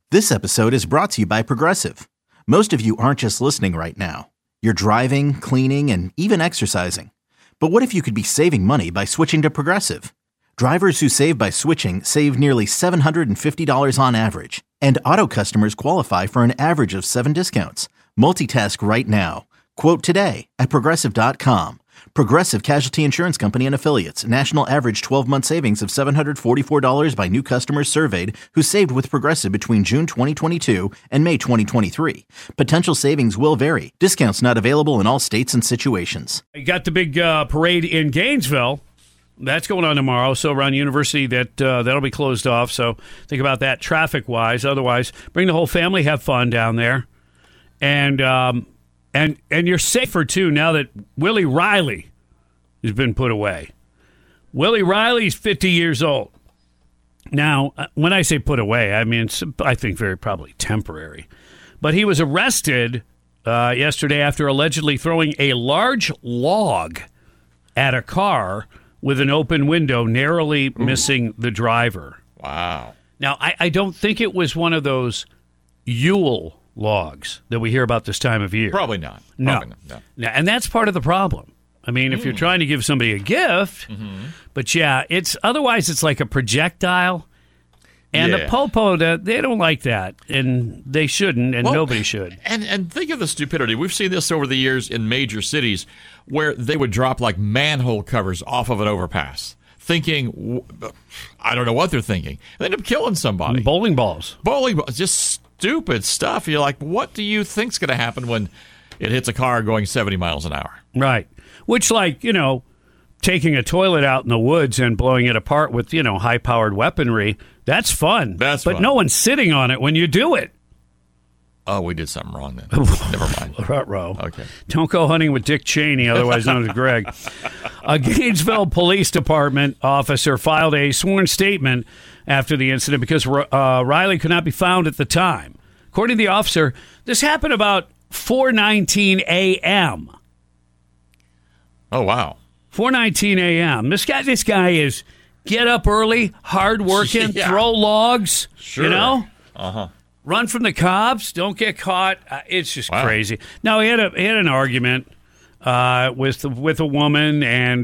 This episode is brought to you by Progressive. Most of you aren't just listening right now. You're driving, cleaning, and even exercising. But what if you could be saving money by switching to Progressive? Drivers who save by switching save nearly $750 on average. And auto customers qualify for an average of 7 discounts. Multitask right now. Quote today at Progressive.com. Progressive Casualty Insurance Company and Affiliates. National average 12-month savings of $744 by new customers surveyed who saved with Progressive between June 2022 and May 2023. Potential savings will vary. Discounts not available in all states and situations. You got the big parade in Gainesville. That's going on tomorrow. So around University, that'll be closed off. So think about that traffic-wise. Otherwise, bring the whole family, have fun down there. And you're safer, too, now that Willie Riley has been put away. Willie Riley's 50 years old. Now, when I say put away, I mean, I think very probably temporary. But he was arrested yesterday after allegedly throwing a large log at a car with an open window, narrowly missing the driver. Wow. Now, I don't think it was one of those Yule logs that we hear about this time of year. Probably not. No. And that's part of the problem. I mean, if you're trying to give somebody a gift, but yeah, otherwise it's like a projectile. And the popo, they don't like that, and they shouldn't, and nobody should. And think of the stupidity. We've seen this over the years in major cities where they would drop like manhole covers off of an overpass, thinking, I don't know what they're thinking. They end up killing somebody. Bowling balls. Just stupid stuff. You're like, what do you think's going to happen when it hits a car going 70 miles an hour? Right. Which, like, taking a toilet out in the woods and blowing it apart with, high-powered weaponry, that's fun. But no one's sitting on it when you do it. Oh, we did something wrong then. Never mind. Okay. Don't go hunting with Dick Cheney, otherwise known as Greg. A Gainesville Police Department officer filed a sworn statement after the incident because Riley could not be found at the time. According to the officer, this happened about 4:19 a.m. Oh, wow. 4:19 a.m. This guy is get up early, hard working, throw logs, Sure. Run from the cops, don't get caught. It's just crazy. Now, he had an argument with a woman, and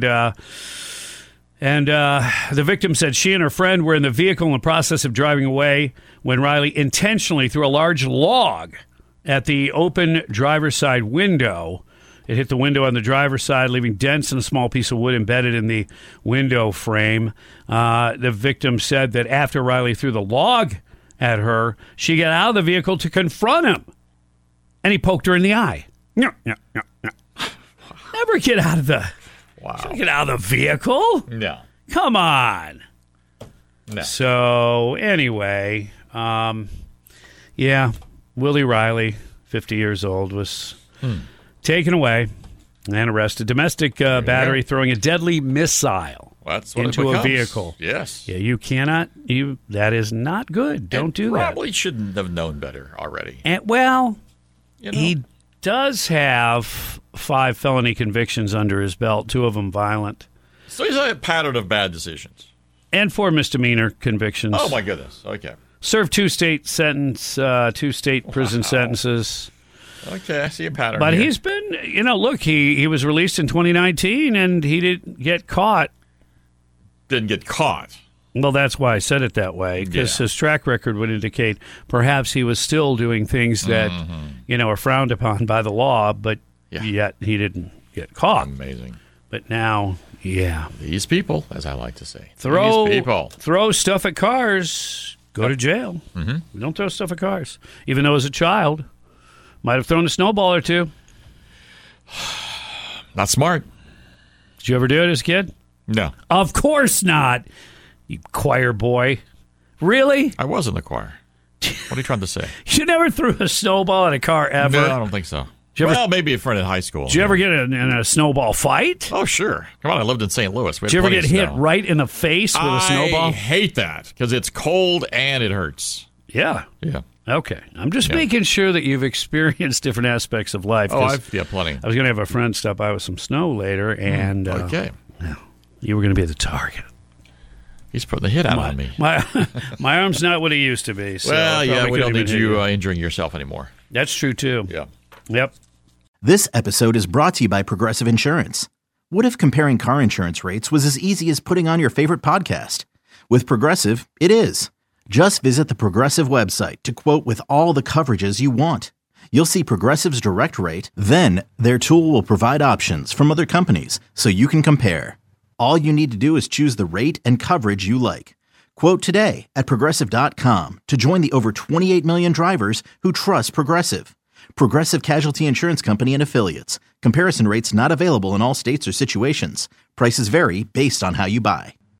the victim said she and her friend were in the vehicle in the process of driving away when Riley intentionally threw a large log at the open driver's side window. It hit the window on the driver's side, leaving dents in a small piece of wood embedded in the window frame. The victim said that after Riley threw the log at her, she got out of the vehicle to confront him, and he poked her in the eye. No. Never get out of the vehicle. No. Come on. No. So anyway, Willie Riley, 50 years old, was taken away and arrested. Domestic battery, throwing a deadly missile into a vehicle. Yes. Yeah, you cannot. That is not good. Don't do that. Probably shouldn't have known better already. And, he does have 5 felony convictions under his belt, 2 of them violent. So he's a pattern of bad decisions. And 4 misdemeanor convictions. Oh, my goodness. Okay. Served 2 state prison sentences. Okay, I see a pattern. But here. he's been, look, he was released in 2019, and he didn't get caught. Didn't get caught. Well, that's why I said it that way, because his track record would indicate perhaps he was still doing things that, are frowned upon by the law, but yet he didn't get caught. Amazing. But now, These people, as I like to say. Throw stuff at cars, go to jail. Mm-hmm. Don't throw stuff at cars. Even though as a child, might have thrown a snowball or 2. Not smart. Did you ever do it as a kid? No. Of course not, you choir boy. Really? I was in the choir. What are you trying to say? You never threw a snowball at a car ever? No, I don't think so. Maybe a friend in high school. Did you ever get in a snowball fight? Oh, sure. Come on, I lived in St. Louis. Did you ever get hit right in the face with a snowball? I hate that because it's cold and it hurts. Yeah. Yeah. Okay. I'm just making sure that you've experienced different aspects of life. Oh, plenty. I was going to have a friend stop by with some snow later, and okay. You were going to be the target. He's putting the hit out on me. My arm's not what it used to be. So well, yeah, we don't need you hit injuring yourself anymore. That's true, too. Yeah. Yep. This episode is brought to you by Progressive Insurance. What if comparing car insurance rates was as easy as putting on your favorite podcast? With Progressive, it is. Just visit the Progressive website to quote with all the coverages you want. You'll see Progressive's direct rate, then their tool will provide options from other companies so you can compare. All you need to do is choose the rate and coverage you like. Quote today at Progressive.com to join the over 28 million drivers who trust Progressive. Progressive Casualty Insurance Company and Affiliates. Comparison rates not available in all states or situations. Prices vary based on how you buy.